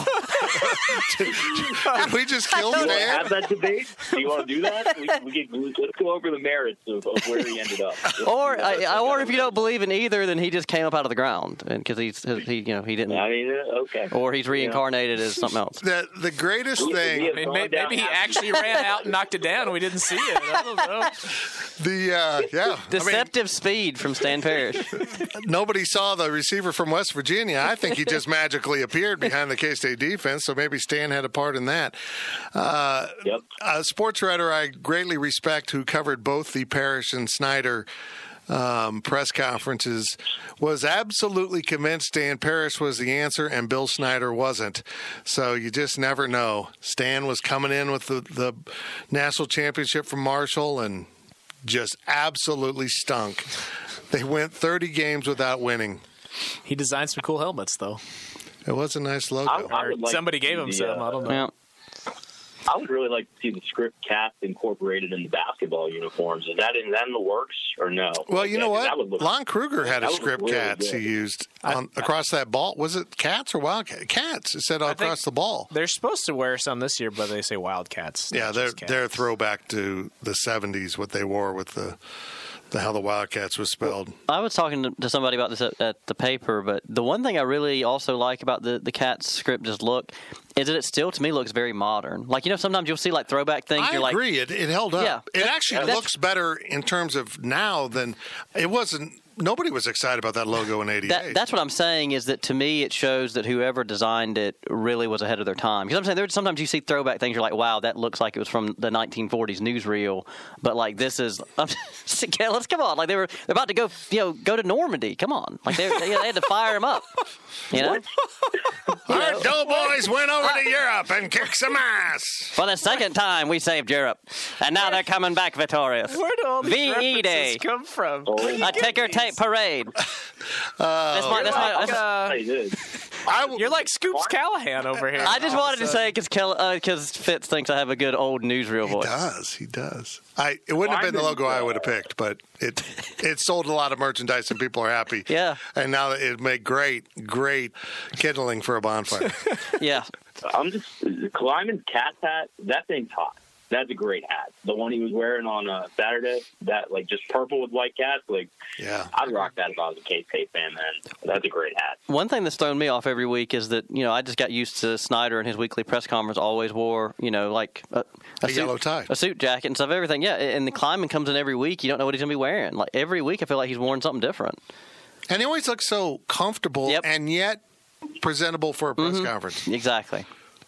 B: did we just kill Stan?
D: Have that debate? Do you want to do that? Let's go over the merits of where he ended up.
F: Or if you don't believe in either, then he just came up out of the ground, and because he didn't.
D: I mean, okay.
F: Or he's reincarnated as something else.
B: The greatest thing.
E: I mean, maybe he actually ran out and knocked it down, and we didn't see it. I don't know.
F: Deceptive speed from Stan Parrish.
B: Nobody saw the receiver from West Virginia. I think he just magically appeared behind the K-State defense, so maybe Stan had a part in that. A sports writer I greatly respect who covered both the Parrish and Snyder press conferences was absolutely convinced Stan Parrish was the answer and Bill Snyder wasn't. So you just never know. Stan was coming in with the national championship from Marshall and just absolutely stunk. They went 30 games without winning.
E: He designed some cool helmets, though.
B: It was a nice logo.
E: Somebody gave him some. I don't know.
F: Yeah.
D: I would really like to see the script cast incorporated in the basketball uniforms. Is that in the works or no?
B: Well, you know what? Lon Kruger had a script cats he used across that ball. Was it cats or Wildcats? Cats. It said across the ball.
E: They're supposed to wear some this year, but they say Wildcats.
B: Yeah, they're a throwback to the 70s, what they wore with how the Wildcats was spelled.
F: I was talking to somebody about this at the paper, but the one thing I really also like about the Cats script look is that it still, to me, looks very modern. Like, sometimes you'll see, like, throwback things.
B: I agree. It held up.
F: Yeah.
B: It actually looks better in terms of now than it wasn't. Nobody was excited about that logo in 88.
F: That's what I'm saying is that, to me, it shows that whoever designed it really was ahead of their time. Because I'm saying sometimes you see throwback things, you're like, wow, that looks like it was from the 1940s newsreel. But, like, this is let's come on. Like, they're about to go to Normandy. Come on. Like, they had to fire them up.
B: Our Doughboys went over to Europe and kicked some ass.
F: For the second time, we saved Europe. And now they're coming back victorious.
E: Where do all these
F: VE Day
E: references come from?
F: A ticker tape parade.
E: You're like Scoops Callahan over here.
F: I just wanted to say because Fitz thinks I have a good old newsreel voice.
B: He does. It wouldn't have been the logo I would have picked, but it sold a lot of merchandise and people are happy.
F: Yeah.
B: And now it made great kindling for a bonfire.
F: Yeah.
D: I'm just Kleiman's Cats hat. That thing's hot. That's a great hat. The one he was wearing on Saturday, that just purple with white cats. I'd rock that if I was a K-State fan, man. That's a great hat.
F: One thing that's thrown me off every week is that I just got used to Snyder and his weekly press conference always wore like a
B: yellow tie,
F: a suit jacket and stuff, everything. Yeah, and the Kleiman comes in every week. You don't know what he's gonna be wearing. Like every week, I feel like he's worn something different.
B: And he always looks so comfortable and yet presentable for a press conference.
F: Exactly.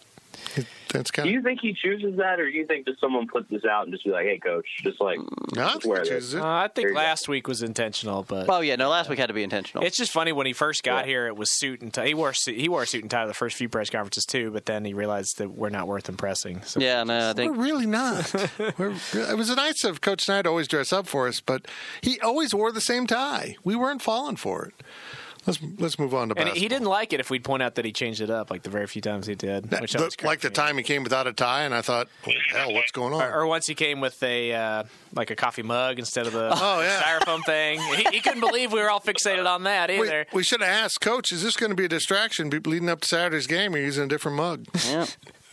D: Do you think he chooses that, or do you think that someone puts this out and just be like, "Hey, coach, just wear this"?
E: I think last week was intentional, but
F: last week had to be intentional.
E: It's just funny when he first got here, it was suit and tie. He wore a suit and tie the first few press conferences too, but then he realized that we're not worth impressing. So
F: I think
B: we're really not. It was nice of Coach Snyder to always dress up for us, but he always wore the same tie. We weren't falling for it. Let's move on to basketball.
E: And he didn't like it if we'd point out that he changed it up, like the very few times he did. Which
B: like the time he came without a tie, and I thought, hell, what's going on?
E: Or once he came with a coffee mug instead of the styrofoam thing. He couldn't believe we were all fixated on that either.
B: We should have asked, Coach, is this going to be a distraction leading up to Saturday's game? Or are you using a different mug?
F: Yeah.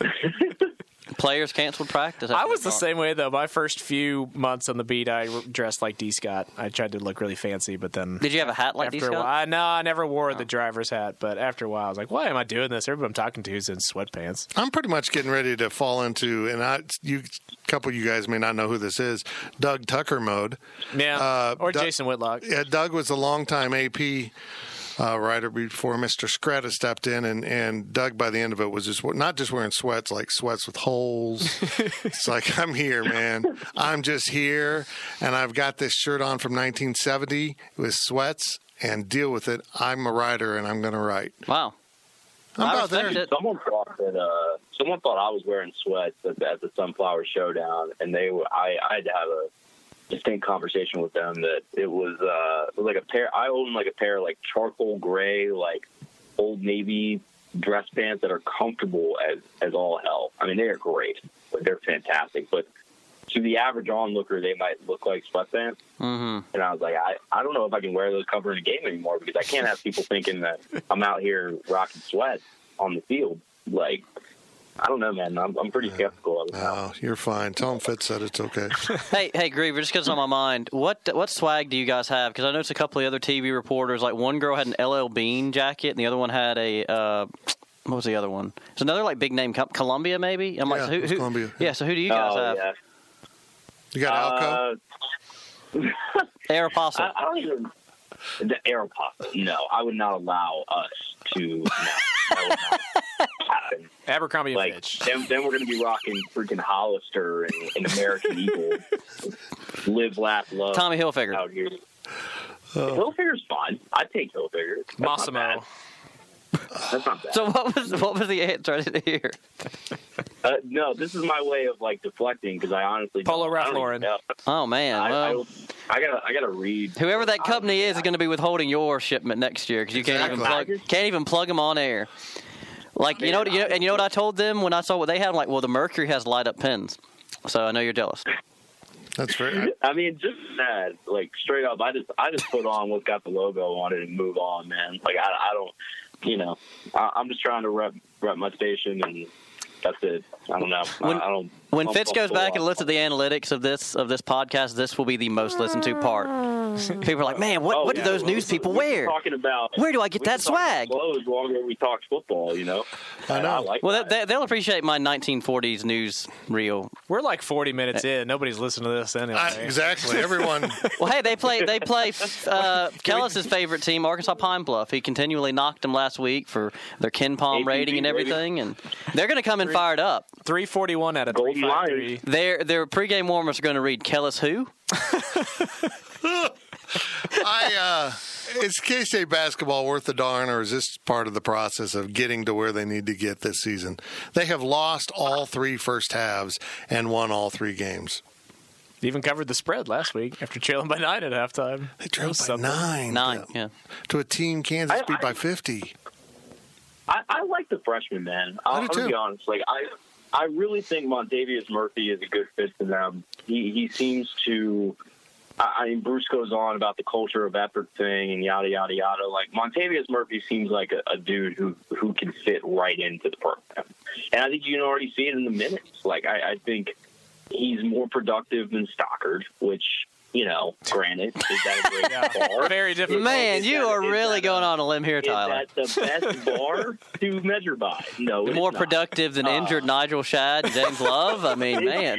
F: Players canceled practice.
E: I was the same way, though. My first few months on the beat, I dressed like D. Scott. I tried to look really fancy, but then...
F: Did you have a hat like D. Scott?
E: No, I never wore the driver's hat, but after a while, I was like, why am I doing this? Everybody I'm talking to is in sweatpants.
B: I'm pretty much getting ready to fall into, and a couple of you guys may not know who this is, Doug Tucker mode.
E: Yeah, or Jason Whitlock.
B: Yeah, Doug was a longtime AP writer before Mr. Scretta stepped in, and Doug by the end of it was just not just wearing sweats, like sweats with holes. It's like, I'm here, man. I'm just here, and I've got this shirt on from 1970 with sweats, and deal with it. I'm a writer, and I'm going to write.
F: Wow.
B: I'm about there.
D: Someone someone thought I was wearing sweats at the Sunflower Showdown, and I had to have a distinct conversation with them that it was like a pair. I own like a pair of like charcoal gray, like Old Navy dress pants that are comfortable as all hell. I mean, they are great. They're fantastic, but to the average onlooker, they might look like sweatpants. Mm-hmm. And I was like, I don't know if I can wear those covering a game anymore, because I can't have people thinking that I'm out here rocking sweats on the field. Like, I don't know, man. I'm pretty skeptical of it.
B: Oh, you're fine. Tell them Fitz said it's okay.
F: Hey, Griever, just because it's on my mind, what swag do you guys have? Because I noticed a couple of other TV reporters, like one girl had an LL Bean jacket, and the other one had a what was the other one? It's another like big name, Columbia maybe. I'm like, who?
B: Columbia.
F: Yeah. So who do you guys have?
D: Yeah.
B: You got
D: Alco?
F: Aeropostale.
D: I don't even. The Aeropostale. No, I would not allow us to. No, that would not happen.
E: Abercrombie
D: like,
E: Fitch.
D: Then we're going to be rocking freaking Hollister and American Eagle. Live, laugh, love.
F: Tommy Hilfiger.
D: Out here. Hilfiger's fine. I'd take Hilfiger.
E: Massimo.
D: That's not bad.
F: So what was the answer? I didn't hear.
D: No, this is my way of like deflecting, because I honestly
E: Polo Ralph Lauren.
F: Oh man, well,
D: I gotta read.
F: Whoever that company is going to be withholding your shipment next year, because you can't even plug them on air. Like you know, and you know what I told them when I saw what they had? I'm like, well, the Mercury has light up pins, so I know you're jealous.
B: That's fair.
D: I mean, just that, like straight up, I just put on what's got the logo on it and move on, man. Like I don't. You know, I'm just trying to rep my station, and that's it. I don't know.
F: When Fitz goes back and looks at the analytics of this podcast, this will be the most listened to part. People are like, man, what do those news people wear?
D: Talking about
F: where do I get that swag?
D: Clothes longer we talked football, you know.
B: I know.
D: I like
F: well,
D: that.
F: they'll appreciate my 1940s news reel.
E: We're like 40 minutes in. Nobody's listening to this anyway.
B: Exactly. Everyone.
F: Well, hey, they play Kellis's favorite team, Arkansas Pine Bluff. He continually knocked them last week for their Ken Palm rating and everything, and they're going to come in fired up.
E: 341 out of 353.
F: Their pregame warmers are going to read Kellis who?
B: Is K-State basketball worth the darn, or is this part of the process of getting to where they need to get this season? They have lost all 3 first halves and won all 3 games.
E: They even covered the spread last week after trailing by 9 at halftime.
B: They trailed by 9.
F: 9, yeah.
B: To a team Kansas beat by 50.
D: I like the freshman, man. I'll be honest. Like I really think Montavious Murphy is a good fit for them. He seems to. I mean, Bruce goes on about the culture of effort thing and yada yada yada. Like Montavious Murphy seems like a dude who can fit right into the program, and I think you can already see it in the minutes. Like I think he's more productive than Stockard, which. You know, granted, is that a great bar?
E: Very different.
F: Man, you are really going on a limb here, Tyler.
D: Is that the best bar to measure by? No, it's
F: more
D: not.
F: Productive than injured Nigel Shad and James Love? I mean, man.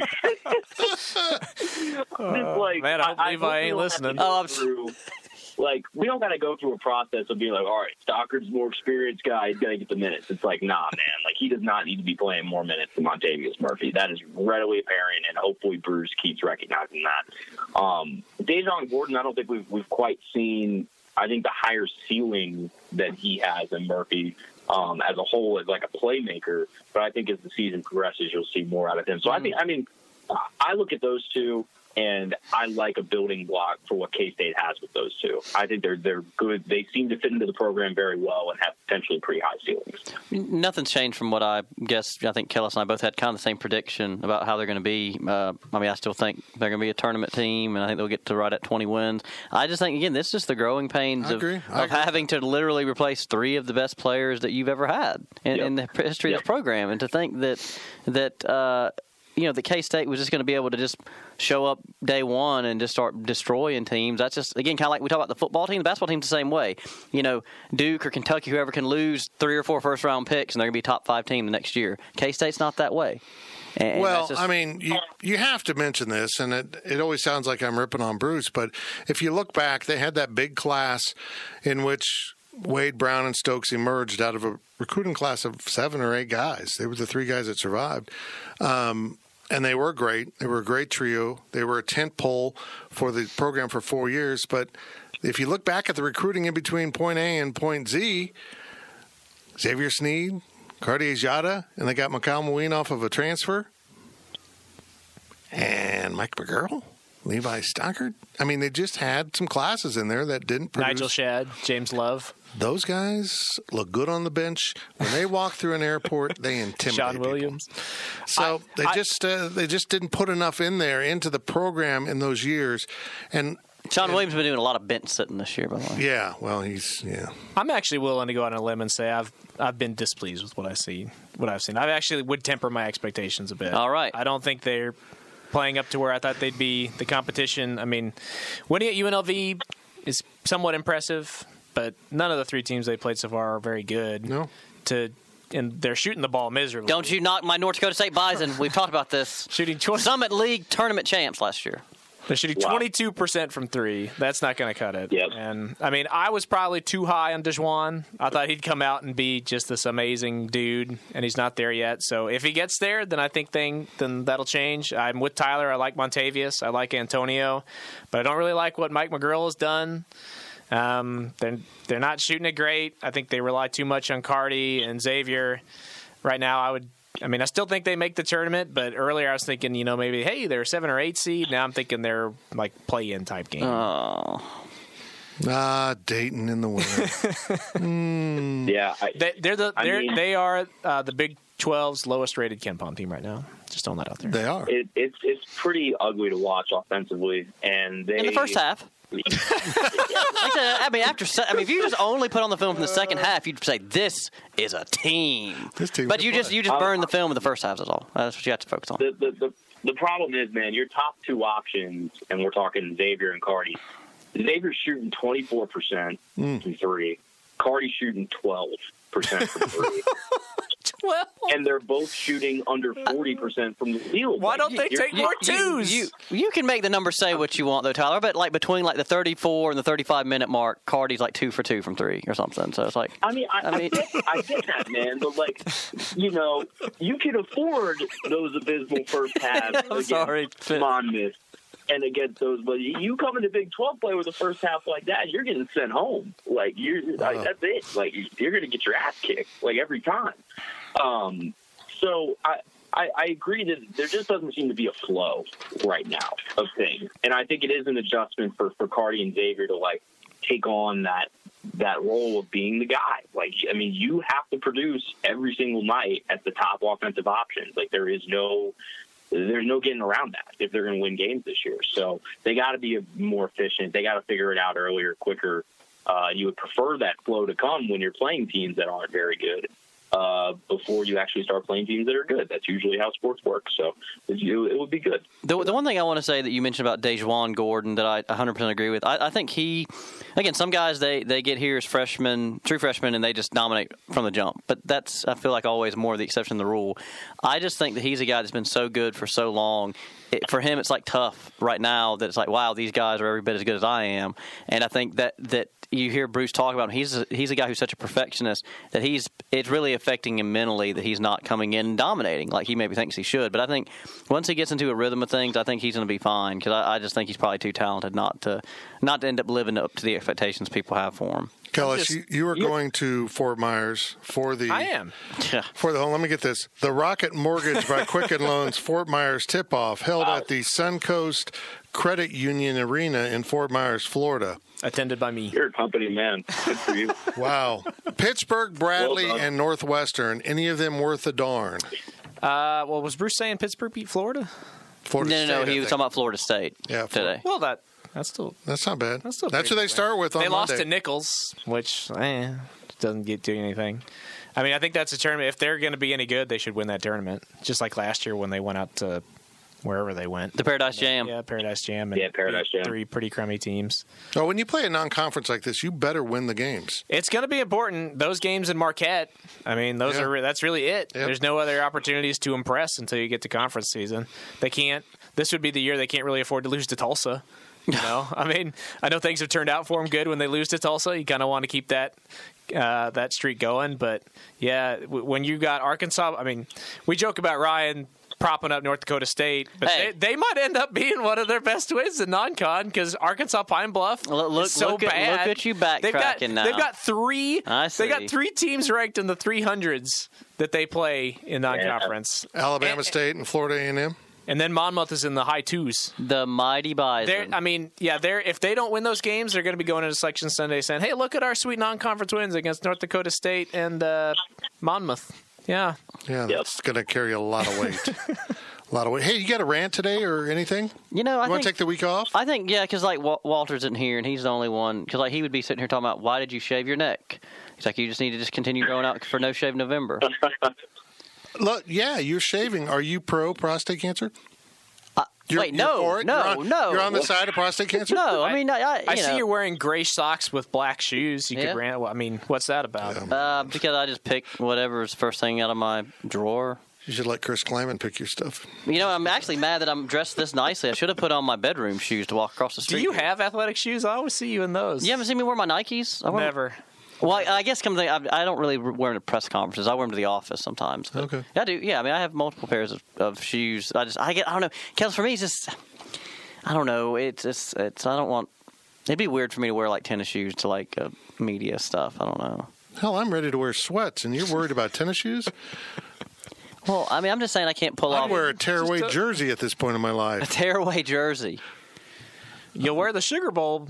E: Man, I believe I ain't listening.
D: Like, we don't got to go through a process of being like, all right, Stockard's more experienced guy. He's going to get the minutes. It's like, nah, man. Like, he does not need to be playing more minutes than Montavious Murphy. That is readily apparent, and hopefully Bruce keeps recognizing that. Dejon Gordon, I don't think we've quite seen, I think, the higher ceiling that he has than Murphy as a whole as like a playmaker. But I think as the season progresses, you'll see more out of him. So, I look at those two. And I like a building block for what K-State has with those two. I think they're good. They seem to fit into the program very well and have potentially pretty high ceilings.
F: Nothing's changed from what I guess. I think Kellis and I both had kind of the same prediction about how they're going to be. I still think they're going to be a tournament team, and I think they'll get to right at 20 wins. I just think, again, this is just the growing pains of having to literally replace 3 of the best players that you've ever had in the history of this program. And to think that K-State was just going to be able to just show up day one and just start destroying teams. That's just, again, kind of like we talk about the football team. The basketball team's the same way. You know, Duke or Kentucky, whoever can lose 3 or 4 first-round picks, and they're going to be a top 5 team the next year. K-State's not that way. And
B: you have to mention this, and it always sounds like I'm ripping on Bruce, but if you look back, they had that big class in which Wade, Brown, and Stokes emerged out of a recruiting class of 7 or 8 guys. They were the 3 guys that survived. And they were great. They were a great trio. They were a tent pole for the program for 4 years. But if you look back at the recruiting in between point A and point Z, Xavier Sneed, Cartier's Yada, and they got Mikal Mouin off of a transfer. And Mike McGurl, Levi Stockard. I mean, they just had some classes in there that didn't produce.
E: Nigel Shadd, James Love.
B: Those guys look good on the bench. When they walk through an airport, they intimidate
E: Sean Williams.
B: people. So they just didn't put enough in there into the program in those years. And
F: Sean Williams has been doing a lot of bench sitting this year, by the way.
B: Yeah, well,
E: I'm actually willing to go on a limb and say I've been displeased with what I've seen. I actually would temper my expectations a bit.
F: All right.
E: I don't think they're playing up to where I thought they'd be. The competition, I mean, winning at UNLV is somewhat impressive, but none of the three teams they played so far are very good.
B: No.
E: And they're shooting the ball miserably.
F: Don't you knock my North Dakota State Bison. We've talked about this.
E: Shooting
F: Summit League tournament champs last year.
E: They're shooting 22% from three. That's not going to cut it.
D: Yep.
E: And, I mean, I was probably too high on DeJuan. I thought he'd come out and be just this amazing dude, and he's not there yet. So if he gets there, then I think then that'll change. I'm with Tyler. I like Montavious. I like Antonio. But I don't really like what Mike McGurl has done. They're not shooting it great. I think they rely too much on Cardi and Xavier. Right now, I still think they make the tournament, but earlier I was thinking, maybe, hey, they're a 7 or 8 seed. Now I'm thinking they're like play-in type game.
F: Oh.
B: Dayton in the winner.
D: Yeah.
E: They are the Big 12's lowest rated KenPom team right now. Just throwing that out there.
B: They are.
D: It's pretty ugly to watch offensively, and
F: in the first half. If you just only put on the film from the second half, you'd say this is a team. But you just burn the film in the first half. That's all. That's what you have to focus on.
D: The problem is, man, your top two options, and we're talking Xavier and Cardi. Xavier's shooting 24% from three. Cardi's shooting 12% from three.
E: 12.
D: And they're both shooting under 40% from the field.
E: Why don't they take more twos?
F: You can make the number say what you want, though, Tyler. But like between like the 34 and the 35-minute mark, Cardi's like 2 for 2 from three or something. So it's like,
D: I get that, man. But like, you can afford those abysmal first halves.
F: I'm sorry,
D: Monmouth and against those, but you come into Big 12 play with a first half like that, you're getting sent home. Like that's it. Like you're going to get your ass kicked like every time. So I agree that there just doesn't seem to be a flow right now of things, and I think it is an adjustment for Cardi and Xavier to like take on that role of being the guy. Like, I mean, you have to produce every single night at the top offensive options. Like there's no getting around that if they're going to win games this year. So they got to be more efficient. They got to figure it out earlier, quicker. You would prefer that flow to come when you're playing teams that aren't very good before you actually start playing teams that are good. That's usually how sports work. So it would be good.
F: The one thing I want to say that you mentioned about DeJuan Gordon that I 100% agree with, I think some guys, they get here as true freshmen, and they just dominate from the jump. But that's, I feel like, always more the exception than the rule. I just think that he's a guy that's been so good for so long. For him, it's like tough right now that it's like, wow, these guys are every bit as good as I am. And I think that you hear Bruce talk about him. He's a guy who's such a perfectionist that it's really affecting him mentally that he's not coming in and dominating like he maybe thinks he should. But I think once he gets into a rhythm of things, I think he's going to be fine because I just think he's probably too talented not to end up living up to the expectations people have for him.
B: Kellis, you were going to Fort Myers for the...
E: I am.
B: For the... Let me get this. The Rocket Mortgage by Quicken Loans Fort Myers tip-off held at the Suncoast Credit Union Arena in Fort Myers, Florida.
E: Attended by me.
D: You're a company man. Good for you.
B: Wow. Pittsburgh, Bradley, and Northwestern. Any of them worth a darn?
E: Well, was Bruce saying Pittsburgh beat Florida?
B: Florida State,
F: no. He was talking about Florida State today.
E: Well, that's not bad. That's
B: who they start with on
E: They
B: Monday.
E: lost to Nichols, which doesn't get to anything. I mean, I think that's a tournament. If they're going to be any good, they should win that tournament. Just like last year when they went out to wherever they went.
F: The Paradise Jam.
E: Yeah, Paradise Jam. And
D: Paradise Jam.
E: 3 pretty crummy teams.
B: Oh, when you play a non-conference like this, you better win the games.
E: It's going to be important. Those games in Marquette, I mean, that's really it. Yep. There's no other opportunities to impress until you get to conference season. They can't. This would be the year they can't really afford to lose to Tulsa. I mean, I know things have turned out for them good when they lose to Tulsa. You kind of want to keep that streak going. But, yeah, when you got Arkansas, I mean, we joke about Ryan propping up North Dakota State, but
F: Hey.
E: they might end up being one of their best wins in non-con because Arkansas Pine Bluff is so bad.
F: Look at you backtracking now.
E: They've got three.
F: I see.
E: They got 3 teams ranked in the 300s that they play in non-conference.
B: Alabama State and Florida A&M.
E: And then Monmouth is in the high 2s.
F: The mighty Bison.
E: If they don't win those games, they're going to be going into Selection Sunday saying, hey, look at our sweet non-conference wins against North Dakota State and Monmouth. Yeah.
B: Yeah, that's going to carry a lot of weight. Hey, you got a rant today or anything?
F: You know,
B: want to take the week off?
F: I think, yeah, because like Walter's isn't here, and he's the only one. Because like he would be sitting here talking about, why did you shave your neck? He's like, you just need to just continue growing out for No Shave November.
B: Look, yeah, you're shaving. Are you pro prostate cancer?
F: No.
B: You're on the side of prostate cancer?
F: No, I mean,
E: I see you're wearing gray socks with black shoes. You could rant. I mean, what's that about?
F: Because I just pick whatever's first thing out of my drawer.
B: You should let Chris Kleiman pick your stuff.
F: You know, I'm actually mad that I'm dressed this nicely. I should have put on my bedroom shoes to walk across the street.
E: Do you have athletic shoes? I always see you in those.
F: You haven't seen me wear my Nikes?
E: Never.
F: Well, I guess I don't really wear them to press conferences. I wear them to the office sometimes. But
B: okay.
F: I do. Yeah, I mean, I have multiple pairs of shoes. I don't know. Kels, for me, it's just, I don't know. I don't want. It'd be weird for me to wear like tennis shoes to like media stuff. I don't know.
B: Hell, I'm ready to wear sweats, and you're worried about tennis shoes?
F: Well, I mean, I'm just saying I can't pull off.
B: I wear a tearaway jersey at this point in my life.
F: A tearaway jersey.
E: You'll wear the Sugar Bowl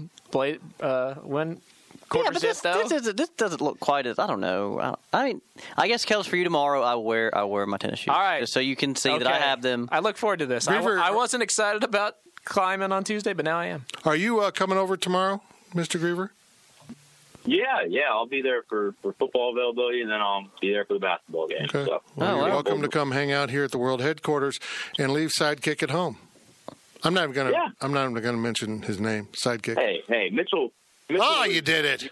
E: when.
F: Yeah, but this doesn't look quite as, I don't know. I mean, I guess, Kels, for you tomorrow, I wear my tennis shoes.
E: All right.
F: Just so you can see that I have them.
E: I look forward to this. I wasn't excited about climbing on Tuesday, but now I am.
B: Are you coming over tomorrow, Mr. Griever?
D: Yeah, I'll be there for football availability, and then I'll be there for the basketball game.
B: Okay.
D: So.
B: Well, you're welcome to come hang out here at the World Headquarters and leave Sidekick at home. I'm not even going to mention his name, Sidekick.
D: Hey, Mitchell.
B: Oh, you did it.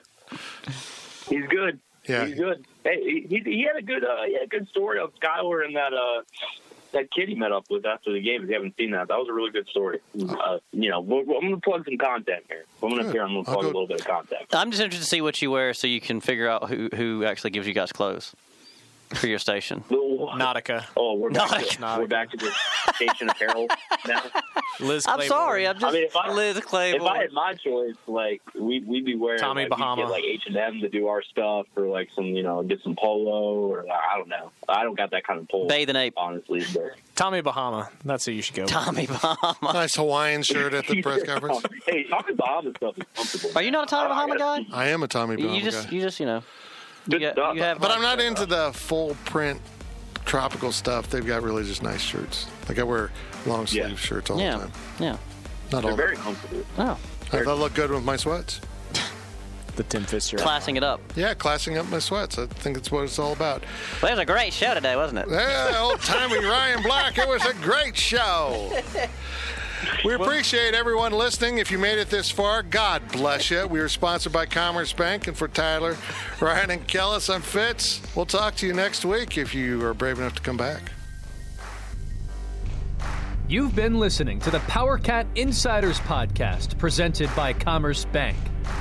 D: He's good.
B: Yeah,
D: he's good. Hey, he had a good story of Skyler and that kid he met up with after the game. If you haven't seen that, that was a really good story. I'm going to plug some content here. I'm going to plug a little bit of content.
F: I'm just interested to see what you wear so you can figure out who actually gives you guys clothes for your station.
E: Nautica.
D: Oh, we're back to the station apparel now.
E: Liz
F: I'm
E: Claiborne.
F: sorry.
D: Liz Claiborne. If I had my choice, like we'd be wearing
E: Tommy Bahama,
D: we'd get, like H&M to do our stuff, or like some, get some polo, or I don't know. I don't got that kind of pull.
F: Bathe and Ape,
D: honestly. But.
E: Tommy Bahama. That's who you should go.
F: Tommy Bahama.
B: Nice Hawaiian shirt at the press conference.
D: Hey, Tommy Bahama stuff is comfortable.
F: Are you not a Tommy Bahama guy?
B: I am a Tommy Bahama guy.
F: You just
B: But I'm not into the full print tropical stuff. They've got really just nice shirts. Like I wear long sleeve shirts all the time.
F: Yeah.
D: They're very comfortable.
F: Oh.
B: I look good with my sweats.
E: The Tim Fitzgerald.
F: Classing it up.
B: Yeah, classing up my sweats. I think that's what it's all about.
F: Well, it was a great show today, wasn't it?
B: Yeah, old-timey Ryan Black. It was a great show. We appreciate everyone listening. If you made it this far, God bless you. We are sponsored by Commerce Bank. And for Tyler, Ryan, and Kellis, I'm Fitz. We'll talk to you next week if you are brave enough to come back.
C: You've been listening to the PowerCat Insiders Podcast, presented by Commerce Bank.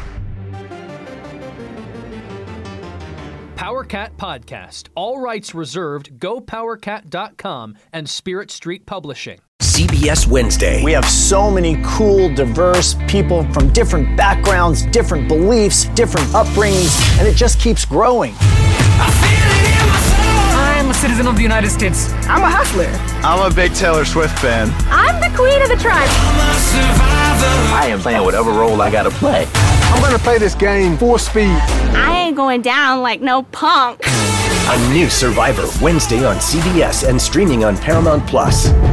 C: PowerCat Podcast. All rights reserved. GoPowerCat.com and Spirit Street Publishing.
M: CBS Wednesday. We have so many cool, diverse people from different backgrounds, different beliefs, different upbringings, and it just keeps growing.
N: I'm a citizen of the United States. I'm a hustler.
J: I'm a big Taylor Swift fan.
O: I'm the queen of the tribe.
M: I am playing whatever role I gotta play.
P: I'm gonna play this game full speed.
O: I ain't going down like no punk.
M: A new Survivor Wednesday on CBS and streaming on Paramount Plus.